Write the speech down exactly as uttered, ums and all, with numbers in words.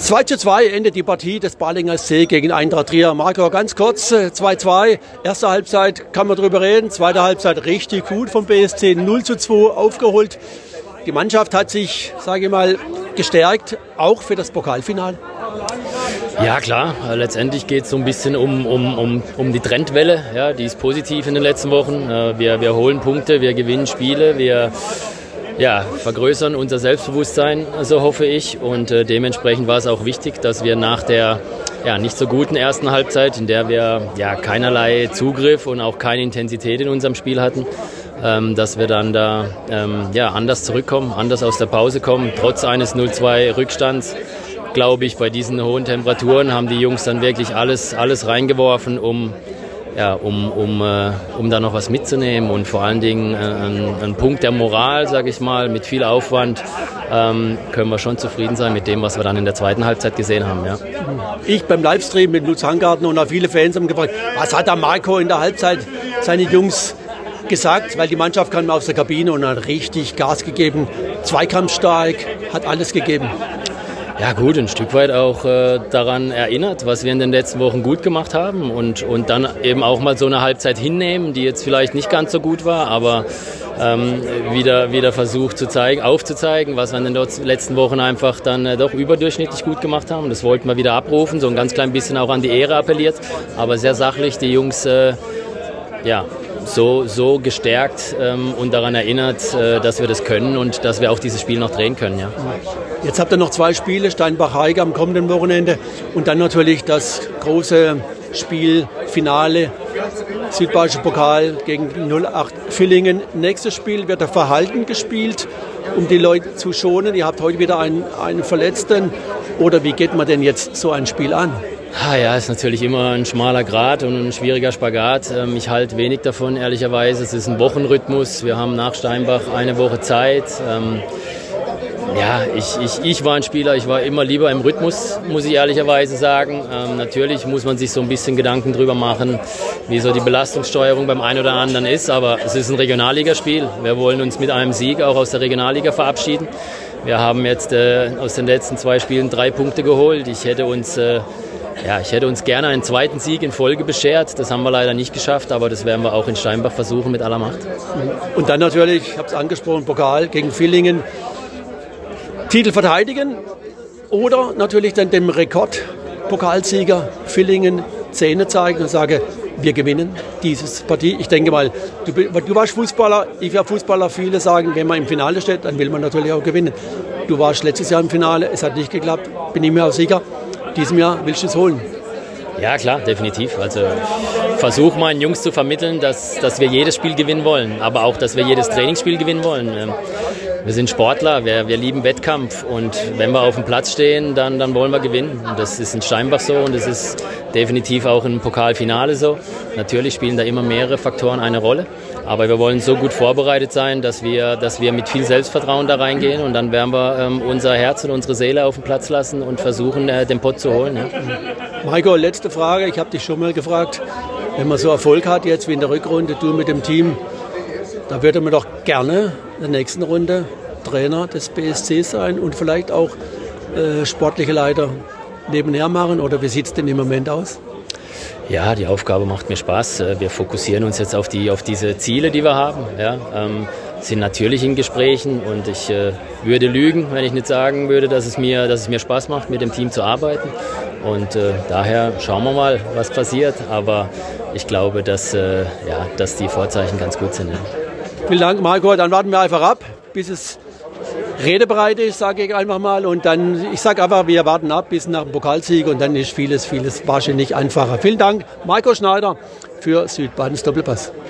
zwei zu zwei endet die Partie des Ballinger S C gegen Eintracht Trier. Marco, ganz kurz, zwei zu zwei. Erste Halbzeit kann man drüber reden. Zweite Halbzeit richtig gut vom B S C. null zu zwei aufgeholt. Die Mannschaft hat sich, sage ich mal, gestärkt, auch für das Pokalfinale. Ja klar, letztendlich geht es so ein bisschen um, um, um, um die Trendwelle. Ja, die ist positiv in den letzten Wochen. Wir, wir holen Punkte, wir gewinnen Spiele, wir ja, vergrößern unser Selbstbewusstsein, so hoffe ich. Und äh, dementsprechend war es auch wichtig, dass wir nach der ja, nicht so guten ersten Halbzeit, in der wir ja, keinerlei Zugriff und auch keine Intensität in unserem Spiel hatten, ähm, dass wir dann da ähm, ja, anders zurückkommen, anders aus der Pause kommen. Trotz eines null zwei Rückstands, glaube ich, bei diesen hohen Temperaturen haben die Jungs dann wirklich alles, alles reingeworfen, um Ja, um, um, äh, um da noch was mitzunehmen und vor allen Dingen äh, ein, ein Punkt der Moral, sage ich mal, mit viel Aufwand ähm, können wir schon zufrieden sein mit dem, was wir dann in der zweiten Halbzeit gesehen haben. Ja. Ich beim Livestream mit Lutz Hangarten und auch viele Fans haben gefragt, was hat da Marco in der Halbzeit seine Jungs gesagt, weil die Mannschaft kam aus der Kabine und hat richtig Gas gegeben, zweikampfstark, hat alles gegeben. Ja gut, ein Stück weit auch äh, daran erinnert, was wir in den letzten Wochen gut gemacht haben und, und dann eben auch mal so eine Halbzeit hinnehmen, die jetzt vielleicht nicht ganz so gut war, aber ähm, wieder, wieder versucht zu zeigen, aufzuzeigen, was wir in den letzten Wochen einfach dann äh, doch überdurchschnittlich gut gemacht haben. Das wollten wir wieder abrufen, so ein ganz klein bisschen auch an die Ehre appelliert, aber sehr sachlich, die Jungs äh, ja, so, so gestärkt ähm, und daran erinnert, äh, dass wir das können und dass wir auch dieses Spiel noch drehen können. Ja. Jetzt habt ihr noch zwei Spiele, Steinbach-Heige am kommenden Wochenende und dann natürlich das große Spiel, Finale, Südbayerische Pokal gegen null acht Villingen. Nächstes Spiel wird der Verhalten gespielt, um die Leute zu schonen. Ihr habt heute wieder einen, einen Verletzten. Oder wie geht man denn jetzt so ein Spiel an? Ah ja, ist natürlich immer ein schmaler Grat und ein schwieriger Spagat. Ich halte wenig davon, ehrlicherweise. Es ist ein Wochenrhythmus. Wir haben nach Steinbach eine Woche Zeit. Ja, ich, ich, ich war ein Spieler, ich war immer lieber im Rhythmus, muss ich ehrlicherweise sagen. Ähm, natürlich muss man sich so ein bisschen Gedanken drüber machen, wie so die Belastungssteuerung beim einen oder anderen ist. Aber es ist ein Regionalligaspiel. Wir wollen uns mit einem Sieg auch aus der Regionalliga verabschieden. Wir haben jetzt äh, aus den letzten zwei Spielen drei Punkte geholt. Ich hätte uns... Äh, Ja, ich hätte uns gerne einen zweiten Sieg in Folge beschert. Das haben wir leider nicht geschafft, aber das werden wir auch in Steinbach versuchen mit aller Macht. Und dann natürlich, ich habe es angesprochen, Pokal gegen Villingen. Titel verteidigen oder natürlich dann dem Rekordpokalsieger Villingen Zähne zeigen und sagen, wir gewinnen diese Partie. Ich denke mal, du, du warst Fußballer, ich war Fußballer. Viele sagen, wenn man im Finale steht, dann will man natürlich auch gewinnen. Du warst letztes Jahr im Finale, es hat nicht geklappt, bin ich mir auch sicher. Diesem Jahr willst du es holen? Ja klar, definitiv. Also versuche meinen Jungs zu vermitteln, dass, dass wir jedes Spiel gewinnen wollen, aber auch, dass wir jedes Trainingsspiel gewinnen wollen. Wir sind Sportler, wir, wir lieben Wettkampf und wenn wir auf dem Platz stehen, dann, dann wollen wir gewinnen. Und das ist in Steinbach so und das ist definitiv auch im Pokalfinale so. Natürlich spielen da immer mehrere Faktoren eine Rolle, aber wir wollen so gut vorbereitet sein, dass wir, dass wir mit viel Selbstvertrauen da reingehen und dann werden wir ähm, unser Herz und unsere Seele auf den Platz lassen und versuchen, äh, den Pott zu holen. Ja. Michael, letzte Frage, ich habe dich schon mal gefragt, wenn man so Erfolg hat jetzt wie in der Rückrunde, du mit dem Team, da würde man doch gerne in der nächsten Runde Trainer des B S C sein und vielleicht auch äh, sportliche Leiter nebenher machen, oder wie sieht es denn im Moment aus? Ja, die Aufgabe macht mir Spaß. Wir fokussieren uns jetzt auf, die, auf diese Ziele, die wir haben. Ja, ähm, sind natürlich in Gesprächen und ich äh, würde lügen, wenn ich nicht sagen würde, dass es mir, dass es mir Spaß macht, mit dem Team zu arbeiten. Und äh, daher schauen wir mal, was passiert. Aber ich glaube, dass, äh, ja, dass die Vorzeichen ganz gut sind. Ja. Vielen Dank, Marco. Dann warten wir einfach ab, bis es redebereit ist, sage ich einfach mal. Und dann, ich sage einfach, wir warten ab bis nach dem Pokalsieg und dann ist vieles, vieles wahrscheinlich einfacher. Vielen Dank, Marco Schneider für Südbadens Doppelpass.